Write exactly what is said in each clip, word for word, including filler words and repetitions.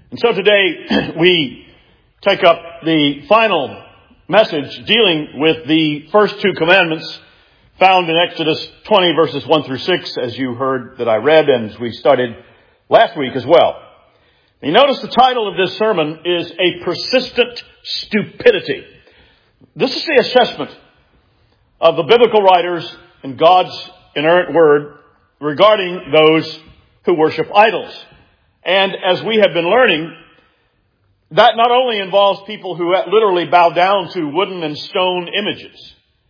And so today we take up the final message dealing with the first two commandments found in Exodus twenty verses one through six, as you heard that I read and as we studied last week as well. You notice the title of this sermon is A Persistent Stupidity. This is the assessment of the biblical writers and God's inerrant word regarding those who worship idols. And as we have been learning, that not only involves people who literally bow down to wooden and stone images.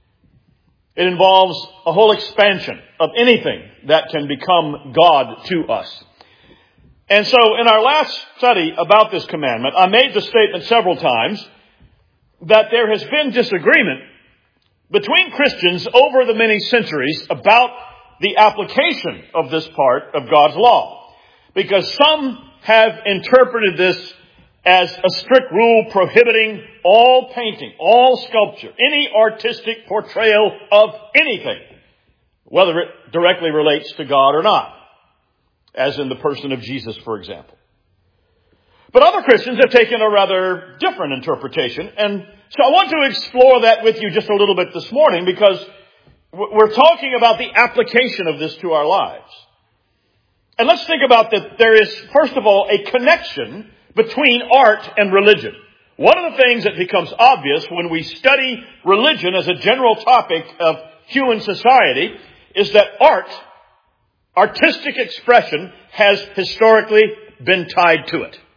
It involves a whole expansion of anything that can become God to us. And so in our last study about this commandment, I made the statement several times that there has been disagreement between Christians over the many centuries about the application of this part of God's law. Because some have interpreted this as a strict rule prohibiting all painting, all sculpture, any artistic portrayal of anything, whether it directly relates to God or not, as in the person of Jesus, for example. But other Christians have taken a rather different interpretation, and so I want to explore that with you just a little bit this morning, because we're talking about the application of this to our lives. And let's think about that there is, first of all, a connection between art and religion. One of the things that becomes obvious when we study religion as a general topic of human society is that art, artistic expression, has historically been tied to it.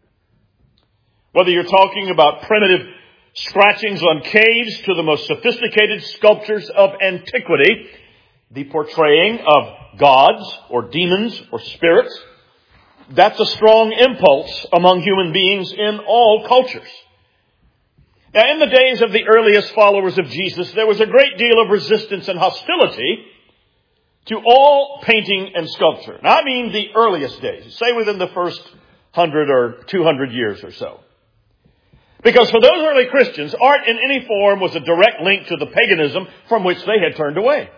Whether you're talking about primitive scratchings on caves to the most sophisticated sculptures of antiquity, the portraying of gods or demons or spirits, that's a strong impulse among human beings in all cultures. Now, in the days of the earliest followers of Jesus, there was a great deal of resistance and hostility to all painting and sculpture. Now, I mean the earliest days, say within the first hundred or two hundred years or so. Because for those early Christians, art in any form was a direct link to the paganism from which they had turned away.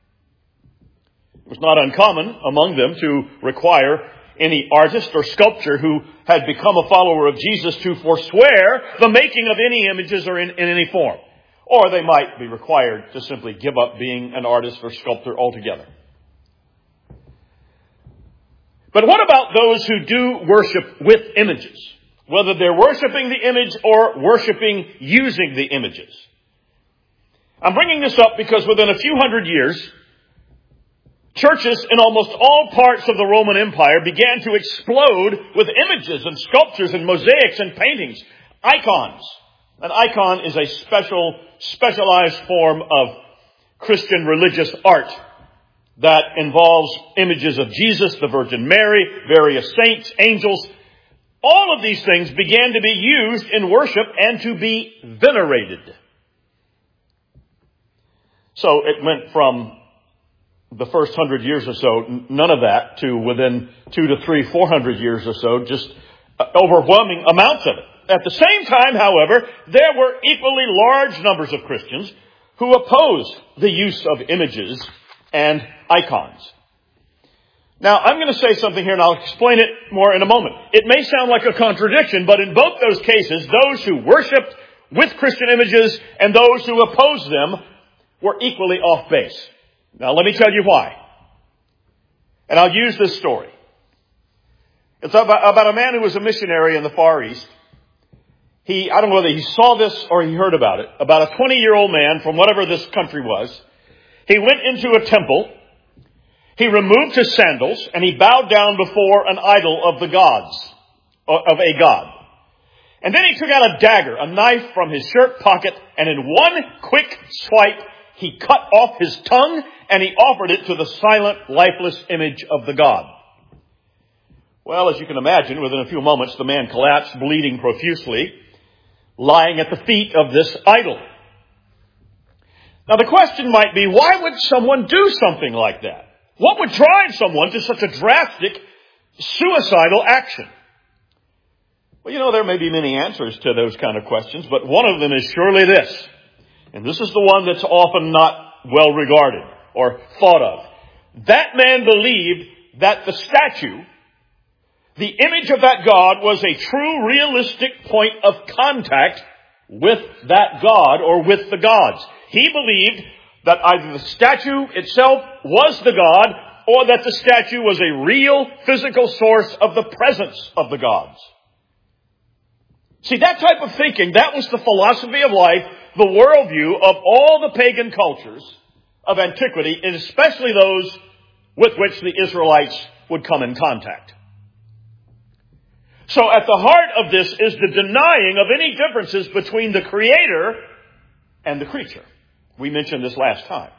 It was not uncommon among them to require any artist or sculptor who had become a follower of Jesus to forswear the making of any images or in, in any form. Or they might be required to simply give up being an artist or sculptor altogether. But what about those who do worship with images? Whether they're worshiping the image or worshiping using the images. I'm bringing this up because within a few hundred years, churches in almost all parts of the Roman Empire began to explode with images and sculptures and mosaics and paintings. Icons. An icon is a special, specialized form of Christian religious art that involves images of Jesus, the Virgin Mary, various saints, angels. All of these things began to be used in worship and to be venerated. So it went from the first hundred years or so, none of that, to within two to three, four hundred years or so, just overwhelming amounts of it. At the same time, however, there were equally large numbers of Christians who opposed the use of images and icons. Now, I'm going to say something here, and I'll explain it more in a moment. It may sound like a contradiction, but in both those cases, those who worshiped with Christian images and those who opposed them were equally off base. Now, let me tell you why. And I'll use this story. It's about, about a man who was a missionary in the Far East. He, I don't know whether he saw this or he heard about it, about a twenty-year-old man from whatever this country was. He went into a temple. He removed his sandals and he bowed down before an idol of the gods, of a god. And then he took out a dagger, a knife from his shirt pocket, and in one quick swipe, he cut off his tongue and he offered it to the silent, lifeless image of the god. Well, as you can imagine, within a few moments, the man collapsed, bleeding profusely, lying at the feet of this idol. Now, the question might be, why would someone do something like that? What would drive someone to such a drastic, suicidal action? Well, you know, there may be many answers to those kind of questions, but one of them is surely this. And this is the one that's often not well regarded or thought of. That man believed that the statue The image of that God was a true, realistic point of contact with that God or with the gods. He believed that either the statue itself was the God or that the statue was a real physical source of the presence of the gods. See, that type of thinking, that was the philosophy of life, the worldview of all the pagan cultures of antiquity, and especially those with which the Israelites would come in contact. So at the heart of this is the denying of any differences between the Creator and the creature. We mentioned this last time.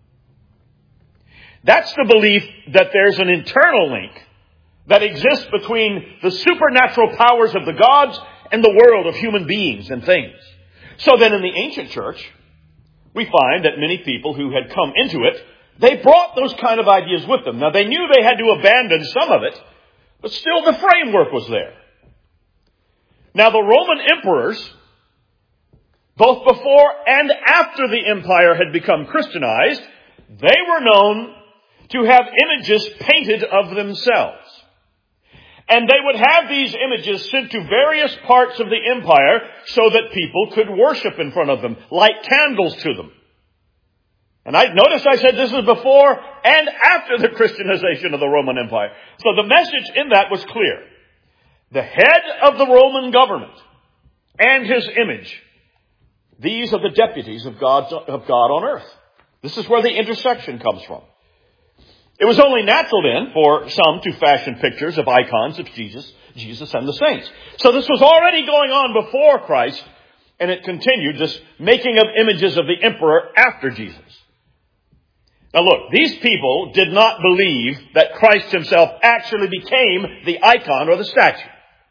That's the belief that there's an internal link that exists between the supernatural powers of the gods and the world of human beings and things. So then in the ancient church, we find that many people who had come into it, they brought those kind of ideas with them. Now they knew they had to abandon some of it, but still the framework was there. Now the Roman emperors, both before and after the empire had become Christianized, they were known to have images painted of themselves. And they would have these images sent to various parts of the empire so that people could worship in front of them, light candles to them. And I notice I said this is before and after the Christianization of the Roman Empire. So the message in that was clear. The head of the Roman government and his image, these are the deputies of God, of God on earth. This is where the intersection comes from. It was only natural then for some to fashion pictures of icons of Jesus, Jesus and the saints. So this was already going on before Christ, and it continued, this making of images of the emperor after Jesus. Now look, these people did not believe that Christ himself actually became the icon or the statue.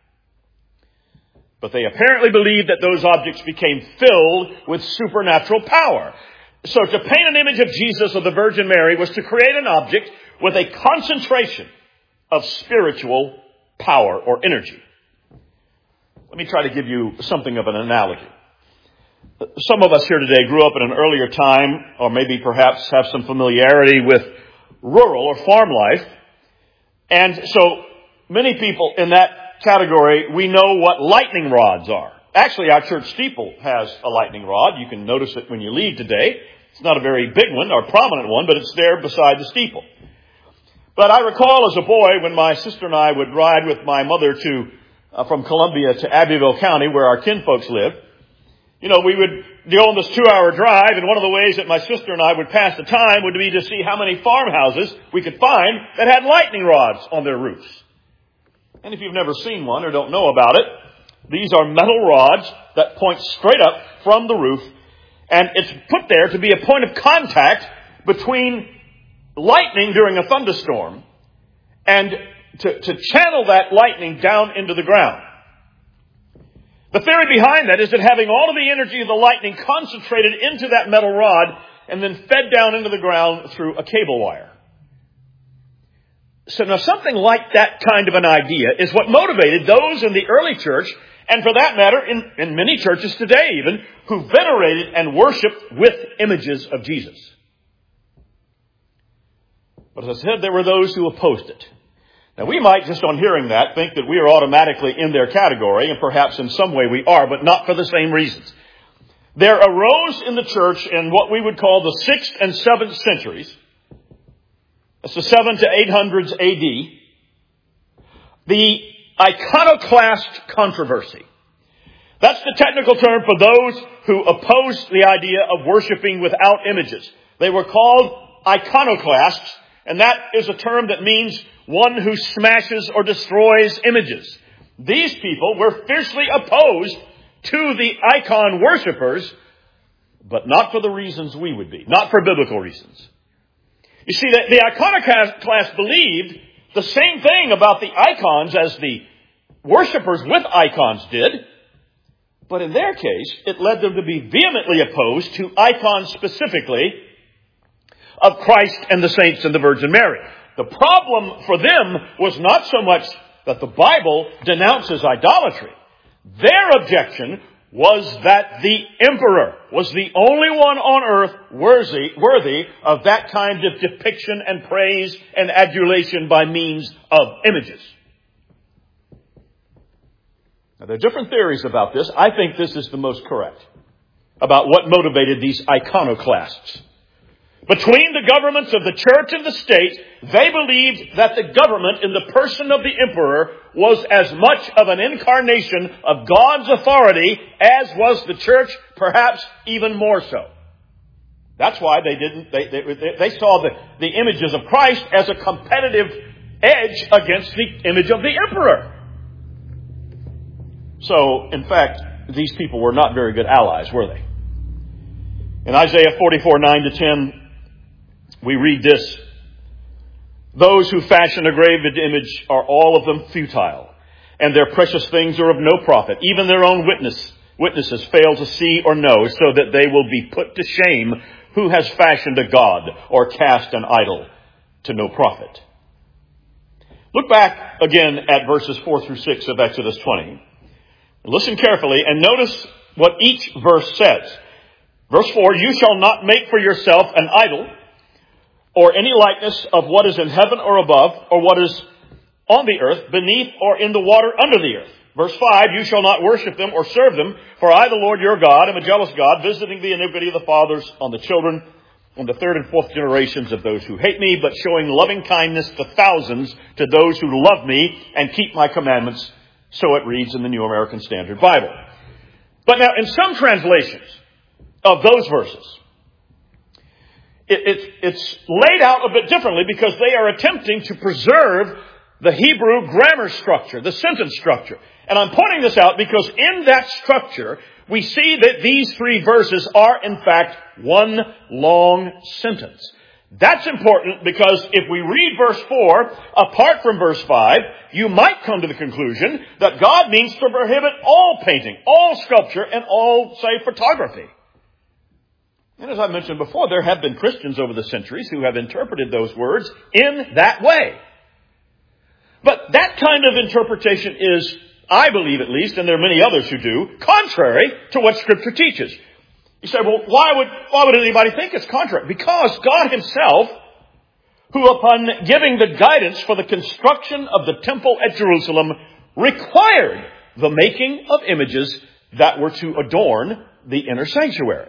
But they apparently believed that those objects became filled with supernatural power. So to paint an image of Jesus or the Virgin Mary was to create an object with a concentration of spiritual power or energy. Let me try to give you something of an analogy. Some of us here today grew up in an earlier time, or maybe perhaps have some familiarity with rural or farm life. And so many people in that category, we know what lightning rods are. Actually, our church steeple has a lightning rod. You can notice it when you leave today. It's not a very big one or prominent one, but it's there beside the steeple. But I recall as a boy when my sister and I would ride with my mother to uh, from Columbia to Abbeville County, where our kinfolks lived. You know, we would go on this two-hour drive, and one of the ways that my sister and I would pass the time would be to see how many farmhouses we could find that had lightning rods on their roofs. And if you've never seen one or don't know about it, these are metal rods that point straight up from the roof, and it's put there to be a point of contact between lightning during a thunderstorm and to, to channel that lightning down into the ground. The theory behind that is that having all of the energy of the lightning concentrated into that metal rod and then fed down into the ground through a cable wire. So now something like that kind of an idea is what motivated those in the early church, and for that matter, in, in many churches today even, who venerated and worshiped with images of Jesus. But as I said, there were those who opposed it. Now we might, just on hearing that, think that we are automatically in their category, and perhaps in some way we are, but not for the same reasons. There arose in the church in what we would call the sixth and seventh centuries, that's the seven to eight hundreds A D, the iconoclast controversy. That's the technical term for those who opposed the idea of worshiping without images. They were called iconoclasts, and that is a term that means one who smashes or destroys images. These people were fiercely opposed to the icon worshippers, but not for the reasons we would be, not for biblical reasons. You see, the, the iconoclasts believed the same thing about the icons as the worshippers with icons did, but in their case, it led them to be vehemently opposed to icons specifically of Christ and the saints and the Virgin Mary. The problem for them was not so much that the Bible denounces idolatry. Their objection was that the emperor was the only one on earth worthy, worthy of that kind of depiction and praise and adulation by means of images. Now, there are different theories about this. I think this is the most correct about what motivated these iconoclasts. Between the governments of the church and the state, they believed that the government in the person of the emperor was as much of an incarnation of God's authority as was the church, perhaps even more so. That's why they didn't, they, they, they saw the, the images of Christ as a competitive edge against the image of the emperor. So, in fact, these people were not very good allies, were they? In Isaiah forty-four, nine to ten, we read this: those who fashion a graven image are all of them futile, and their precious things are of no profit. Even their own witness, witnesses fail to see or know, so that they will be put to shame. Who has fashioned a god or cast an idol to no profit? Look back again at verses four through six of Exodus twenty. Listen carefully and notice what each verse says. Verse four, you shall not make for yourself an idol or any likeness of what is in heaven or above, or what is on the earth, beneath, or in the water under the earth. Verse five, you shall not worship them or serve them, for I, the Lord your God, am a jealous God, visiting the iniquity of the fathers on the children, on the third and fourth generations of those who hate me, but showing loving kindness to thousands to those who love me and keep my commandments. So it reads in the New American Standard Bible. But now, in some translations of those verses, it, it, it's laid out a bit differently because they are attempting to preserve the Hebrew grammar structure, the sentence structure. And I'm pointing this out because in that structure, we see that these three verses are, in fact, one long sentence. That's important because if we read verse four, apart from verse five, you might come to the conclusion that God means to prohibit all painting, all sculpture, and all, say, photography. And as I mentioned before, there have been Christians over the centuries who have interpreted those words in that way. But that kind of interpretation is, I believe at least, and there are many others who do, contrary to what Scripture teaches. You say, well, why would, why would anybody think it's contrary? Because God himself, who upon giving the guidance for the construction of the temple at Jerusalem, required the making of images that were to adorn the inner sanctuary.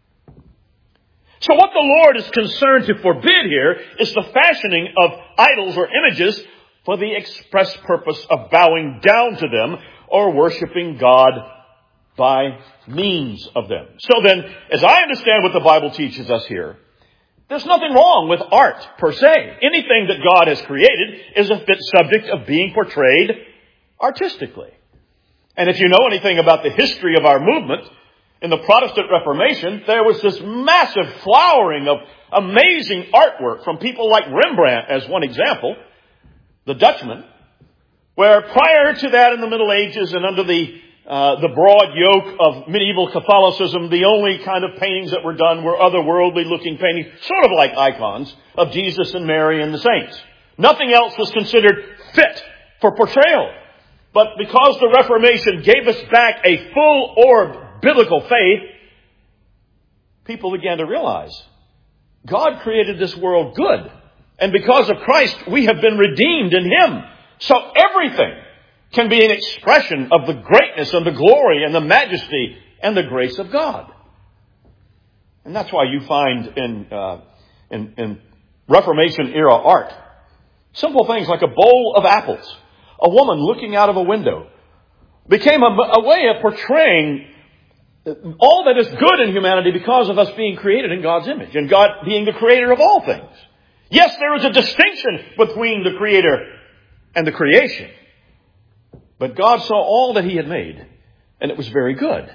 So what the Lord is concerned to forbid here is the fashioning of idols or images for the express purpose of bowing down to them or worshiping God by means of them. So then, as I understand what the Bible teaches us here, there's nothing wrong with art per se. Anything that God has created is a fit subject of being portrayed artistically. And if you know anything about the history of our movement, in the Protestant Reformation, there was this massive flowering of amazing artwork from people like Rembrandt, as one example, the Dutchman, where prior to that in the Middle Ages and under the uh, the broad yoke of medieval Catholicism, the only kind of paintings that were done were otherworldly looking paintings, sort of like icons of Jesus and Mary and the saints. Nothing else was considered fit for portrayal. But because the Reformation gave us back a full-orbed biblical faith, people began to realize God created this world good. And because of Christ, we have been redeemed in him. So everything can be an expression of the greatness and the glory and the majesty and the grace of God. And that's why you find in, uh, in, in Reformation era art, simple things like a bowl of apples, a woman looking out of a window, became a, a way of portraying all that is good in humanity because of us being created in God's image and God being the creator of all things. Yes, there is a distinction between the Creator and the creation. But God saw all that he had made, and it was very good.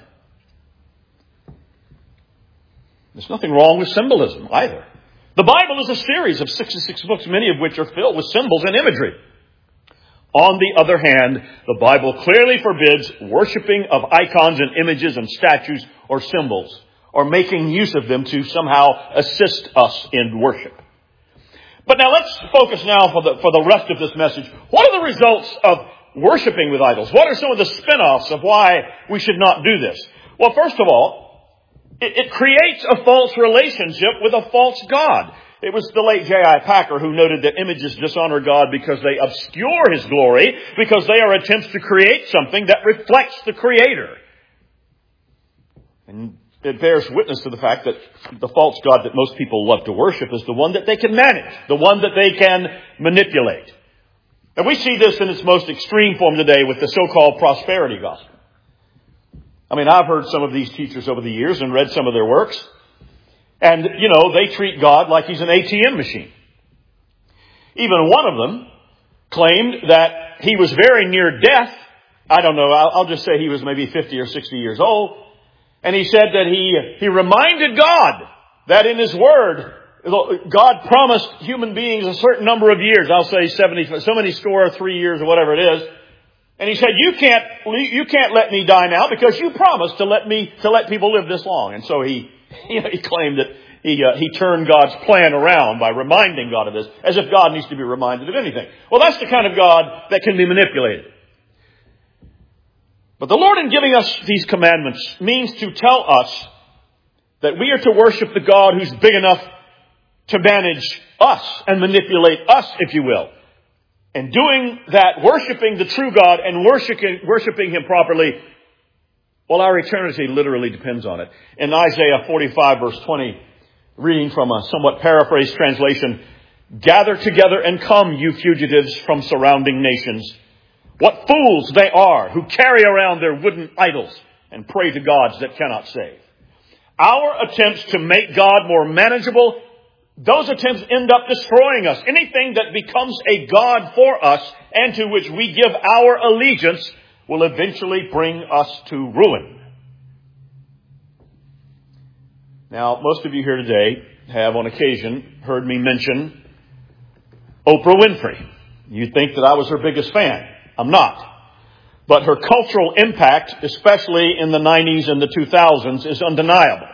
There's nothing wrong with symbolism either. The Bible is a series of sixty-six books, many of which are filled with symbols and imagery. On the other hand, the Bible clearly forbids worshiping of icons and images and statues or symbols, or making use of them to somehow assist us in worship. But now let's focus now for the, for the rest of this message. What are the results of worshiping with idols? What are some of the spin-offs of why we should not do this? Well, first of all, it, it creates a false relationship with a false God. It was the late J I Packer who noted that images dishonor God because they obscure His glory, because they are attempts to create something that reflects the Creator. And it bears witness to the fact that the false god that most people love to worship is the one that they can manage, the one that they can manipulate. And we see this in its most extreme form today with the so-called prosperity gospel. I mean, I've heard some of these teachers over the years and read some of their works. And, you know, they treat God like He's an A T M machine. Even one of them claimed that he was very near death. I don't know, I'll, I'll just say he was maybe fifty or sixty years old. And he said that he, he reminded God that in His Word, God promised human beings a certain number of years. I'll say seventy, so many score, three years or whatever it is. And he said, you can't, you can't let me die now because you promised to let me, to let people live this long. And so he, you know, he claimed that he, uh, he turned God's plan around by reminding God of this, as if God needs to be reminded of anything. Well, that's the kind of God that can be manipulated. But the Lord, in giving us these commandments, means to tell us that we are to worship the God who's big enough to manage us and manipulate us, if you will. And doing that, worshiping the true God and worshiping, worshiping Him properly, well, our eternity literally depends on it. In Isaiah forty-five, verse twenty, reading from a somewhat paraphrased translation, gather together and come, you fugitives from surrounding nations. What fools they are who carry around their wooden idols and pray to gods that cannot save. Our attempts to make God more manageable, those attempts end up destroying us. Anything that becomes a god for us and to which we give our allegiance will eventually bring us to ruin. Now, most of you here today have on occasion heard me mention Oprah Winfrey. You think that I was her biggest fan. I'm not. But her cultural impact, especially in the nineties and the two thousands, is undeniable.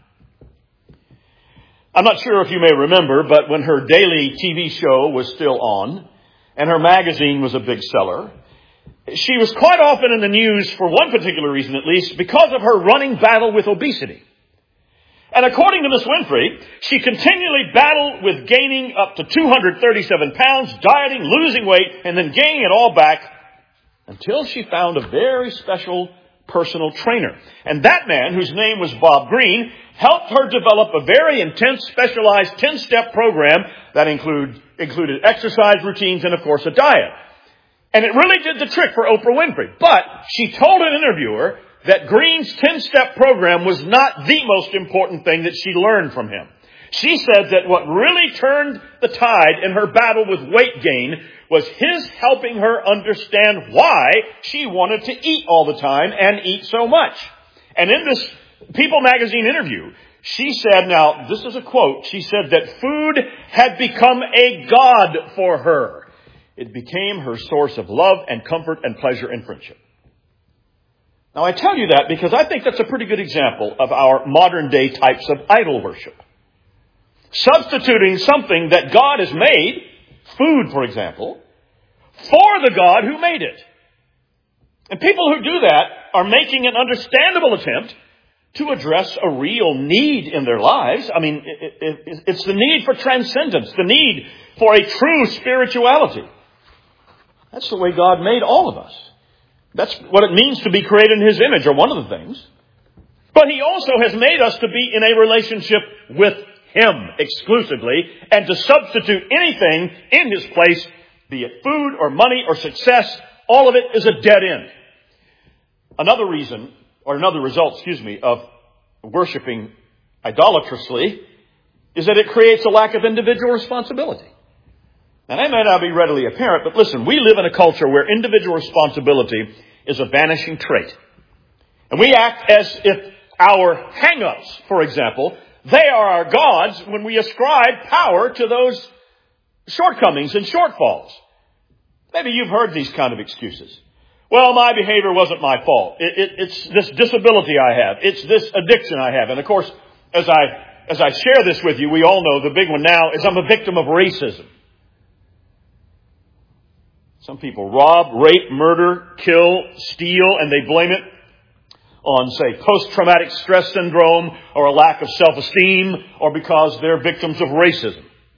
I'm not sure if you may remember, but when her daily T V show was still on and her magazine was a big seller, she was quite often in the news for one particular reason at least, because of her running battle with obesity. And according to Miss Winfrey, she continually battled with gaining up to two hundred thirty-seven pounds, dieting, losing weight, and then gaining it all back until she found a very special personal trainer. And that man, whose name was Bob Green, helped her develop a very intense, specialized ten-step program that include, included exercise routines and, of course, a diet. And it really did the trick for Oprah Winfrey. But she told an interviewer that Green's ten-step program was not the most important thing that she learned from him. She said that what really turned the tide in her battle with weight gain was his helping her understand why she wanted to eat all the time and eat so much. And in this People magazine interview, she said, now this is a quote, she said that food had become a god for her. It became her source of love and comfort and pleasure and friendship. Now I tell you that because I think that's a pretty good example of our modern day types of idol worship. Substituting something that God has made, food for example, for the God who made it. And people who do that are making an understandable attempt to address a real need in their lives. I mean, it, it, it's the need for transcendence, the need for a true spirituality. That's the way God made all of us. That's what it means to be created in His image, or one of the things. But He also has made us to be in a relationship with Him exclusively, and to substitute anything in His place, be it food or money or success, all of it is a dead end. Another reason, or another result, excuse me, of worshiping idolatrously is that it creates a lack of individual responsibility. Now, that may not be readily apparent, but listen, we live in a culture where individual responsibility is a vanishing trait. And we act as if our hang-ups, for example, they are our gods when we ascribe power to those shortcomings and shortfalls. Maybe you've heard these kind of excuses. Well, my behavior wasn't my fault. It, it, it's this disability I have. It's this addiction I have. And of course, as I, as I share this with you, we all know the big one now is I'm a victim of racism. Some people rob, rape, murder, kill, steal, and they blame it on, say, post-traumatic stress syndrome or a lack of self-esteem or because they're victims of racism.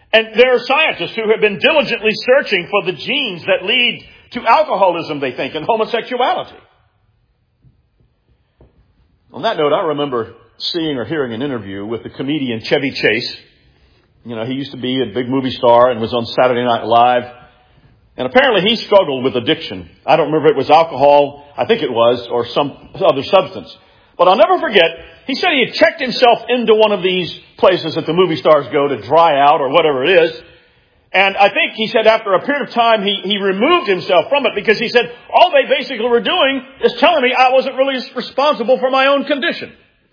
And there are scientists who have been diligently searching for the genes that lead to alcoholism, they think, and homosexuality. On that note, I remember seeing or hearing an interview with the comedian Chevy Chase. You know, he used to be a big movie star and was on Saturday Night Live. And apparently he struggled with addiction. I don't remember if it was alcohol, I think it was, or some other substance. But I'll never forget, he said he had checked himself into one of these places that the movie stars go to dry out or whatever it is. And I think he said after a period of time, he, he removed himself from it because he said, all they basically were doing is telling me I wasn't really responsible for my own condition.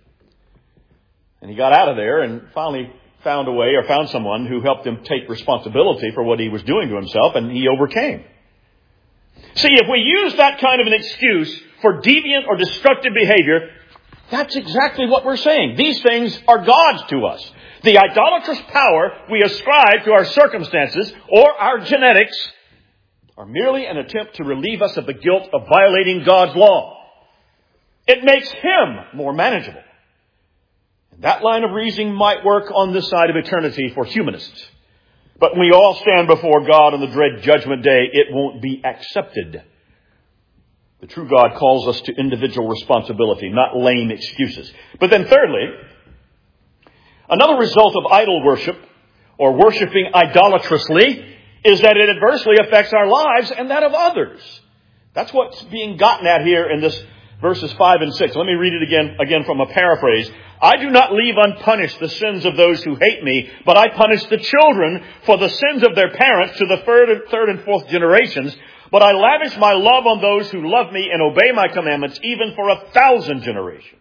And he got out of there and finally found a way or found someone who helped him take responsibility for what he was doing to himself, and he overcame. See, if we use that kind of an excuse for deviant or destructive behavior, that's exactly what we're saying. These things are gods to us. The idolatrous power we ascribe to our circumstances or our genetics are merely an attempt to relieve us of the guilt of violating God's law. It makes Him more manageable. That line of reasoning might work on this side of eternity for humanists. But when we all stand before God on the dread judgment day, it won't be accepted. The true God calls us to individual responsibility, not lame excuses. But then thirdly, another result of idol worship or worshiping idolatrously is that it adversely affects our lives and that of others. That's what's being gotten at here in this verses five and six. Let me read it again, again from a paraphrase. I do not leave unpunished the sins of those who hate me, but I punish the children for the sins of their parents to the third and, third and fourth generations. But I lavish my love on those who love me and obey my commandments, even for a thousand generations.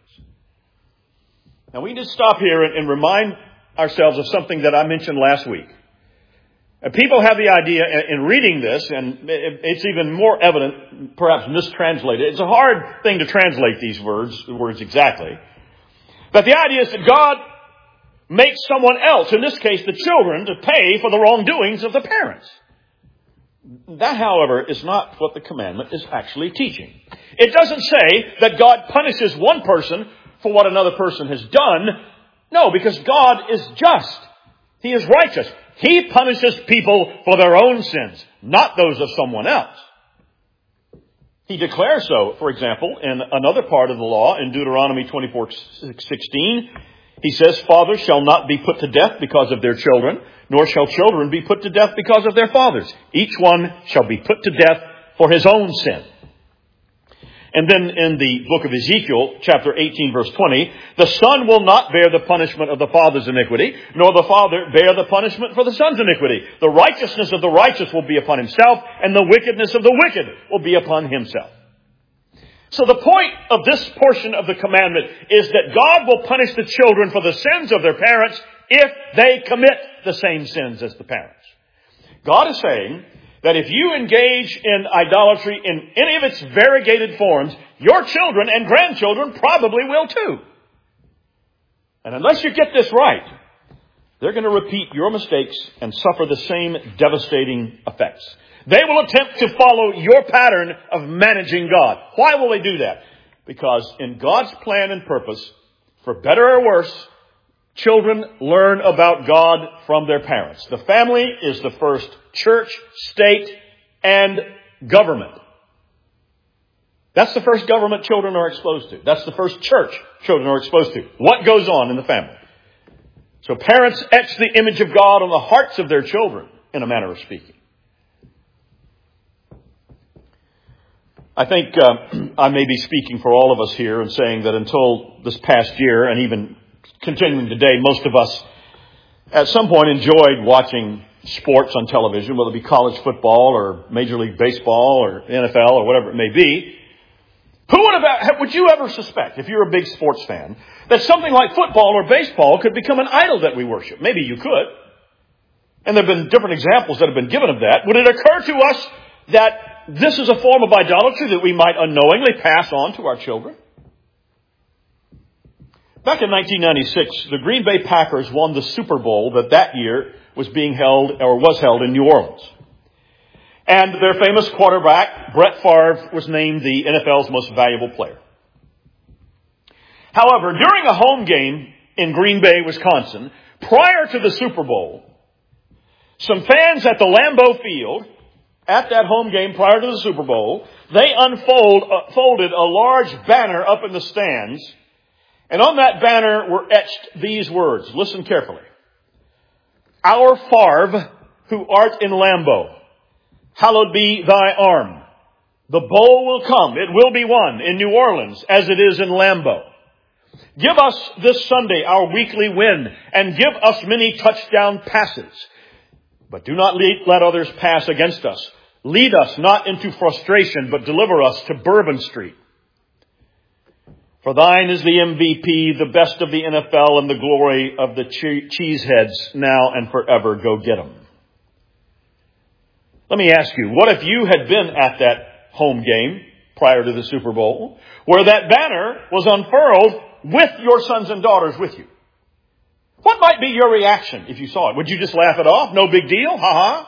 Now we need to stop here and, and remind ourselves of something that I mentioned last week. And people have the idea in reading this, and it's even more evident, perhaps mistranslated. It's a hard thing to translate these words, words exactly. But the idea is that God makes someone else, in this case the children, to pay for the wrongdoings of the parents. That, however, is not what the commandment is actually teaching. It doesn't say that God punishes one person for what another person has done. No, because God is just. He is righteous. He punishes people for their own sins, not those of someone else. He declares so, for example, in another part of the law, in Deuteronomy twenty-four sixteen. He says, fathers shall not be put to death because of their children, nor shall children be put to death because of their fathers. Each one shall be put to death for his own sin. And then in the book of Ezekiel, chapter eighteen, verse twenty, the son will not bear the punishment of the father's iniquity, nor the father bear the punishment for the son's iniquity. The righteousness of the righteous will be upon himself, and the wickedness of the wicked will be upon himself. So the point of this portion of the commandment is that God will punish the children for the sins of their parents if they commit the same sins as the parents. God is saying that if you engage in idolatry in any of its variegated forms, your children and grandchildren probably will too. And unless you get this right, they're going to repeat your mistakes and suffer the same devastating effects. They will attempt to follow your pattern of managing God. Why will they do that? Because in God's plan and purpose, for better or worse, children learn about God from their parents. The family is the first church, state, and government. That's the first government children are exposed to. That's the first church children are exposed to. What goes on in the family? So parents etch the image of God on the hearts of their children, in a manner of speaking. I think uh, I may be speaking for all of us here and saying that until this past year, and even continuing today, most of us at some point enjoyed watching sports on television, whether it be college football or Major League Baseball or N F L or whatever it may be. Who would have, would you ever suspect, if you're a big sports fan, that something like football or baseball could become an idol that we worship? Maybe you could. And there have been different examples that have been given of that. Would it occur to us that this is a form of idolatry that we might unknowingly pass on to our children? Back in nineteen ninety-six, the Green Bay Packers won the Super Bowl that that year was being held or was held in New Orleans. And their famous quarterback, Brett Favre, was named the N F L's most valuable player. However, during a home game in Green Bay, Wisconsin, prior to the Super Bowl, Some fans at the Lambeau Field, at that home game prior to the Super Bowl, they unfold, uh, folded a large banner up in the stands. And on that banner were etched these words. Listen carefully. Our Favre, who art in Lambeau, hallowed be thy arm. The bowl will come. It will be won in New Orleans as it is in Lambeau. Give us this Sunday our weekly win and give us many touchdown passes. But do not lead, let others pass against us. Lead us not into frustration, but deliver us to Bourbon Street. For thine is the M V P, the best of the N F L, and the glory of the che- cheeseheads now and forever. Go get 'em. Let me ask you, what if you had been at that home game prior to the Super Bowl, where that banner was unfurled with your sons and daughters with you? What might be your reaction if you saw it? Would you just laugh it off? No big deal? Ha-ha.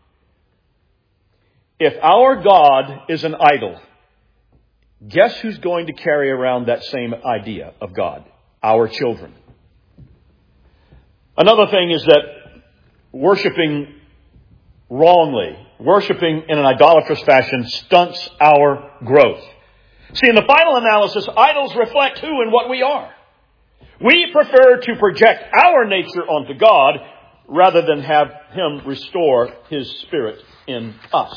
If our God is an idol, guess who's going to carry around that same idea of God? Our children. Another thing is that worshiping wrongly, worshiping in an idolatrous fashion, stunts our growth. See, in the final analysis, idols reflect who and what we are. We prefer to project our nature onto God rather than have Him restore His Spirit in us.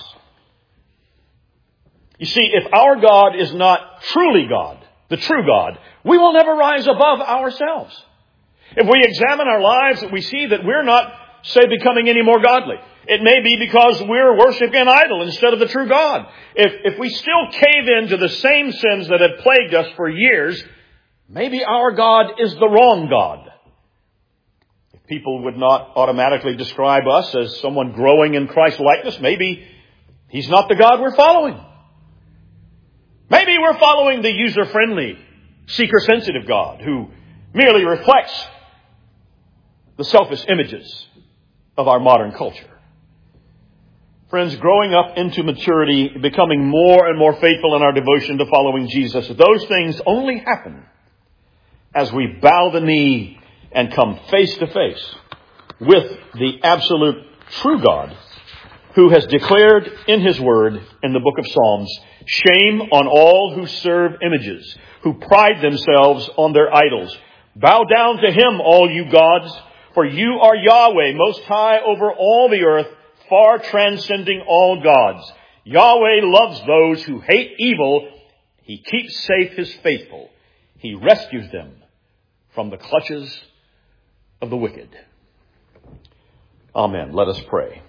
You see, if our God is not truly God, the true God, we will never rise above ourselves. If we examine our lives, we see that we're not, say, becoming any more godly. It may be because we're worshiping an idol instead of the true God. If, if we still cave into the same sins that have plagued us for years, maybe our God is the wrong God. If people would not automatically describe us as someone growing in Christ's likeness, maybe He's not the God we're following. Maybe we're following the user-friendly, seeker-sensitive God who merely reflects the selfish images of our modern culture. Friends, growing up into maturity, becoming more and more faithful in our devotion to following Jesus, those things only happen as we bow the knee and come face to face with the absolute true God who has declared in His Word in the book of Psalms, shame on all who serve images, who pride themselves on their idols. Bow down to Him, all you gods, for you are Yahweh, most high over all the earth, far transcending all gods. Yahweh loves those who hate evil. He keeps safe His faithful. He rescues them from the clutches of the wicked. Amen. Let us pray.